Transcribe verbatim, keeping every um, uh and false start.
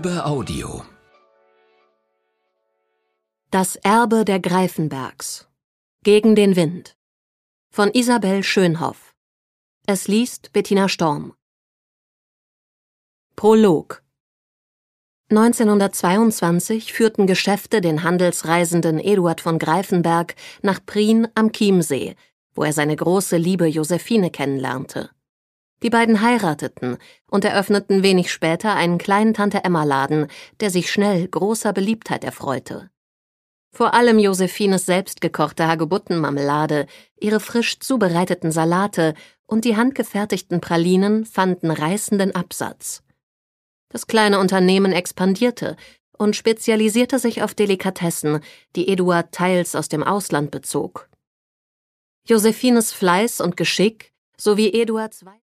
Löbe Audio. Das Erbe der Greifenbergs. Gegen den Wind. Von Isabel Schönhoff. Es liest Bettina Storm. Prolog. neunzehnhundertzweiundzwanzig führten Geschäfte den handelsreisenden Eduard von Greifenberg nach Prien am Chiemsee, wo er seine große Liebe Josephine kennenlernte. Die beiden heirateten und eröffneten wenig später einen kleinen Tante-Emma-Laden, der sich schnell großer Beliebtheit erfreute. Vor allem Josephines selbstgekochte Hagebuttenmarmelade, ihre frisch zubereiteten Salate und die handgefertigten Pralinen fanden reißenden Absatz. Das kleine Unternehmen expandierte und spezialisierte sich auf Delikatessen, die Eduard teils aus dem Ausland bezog. Josephines Fleiß und Geschick sowie Eduards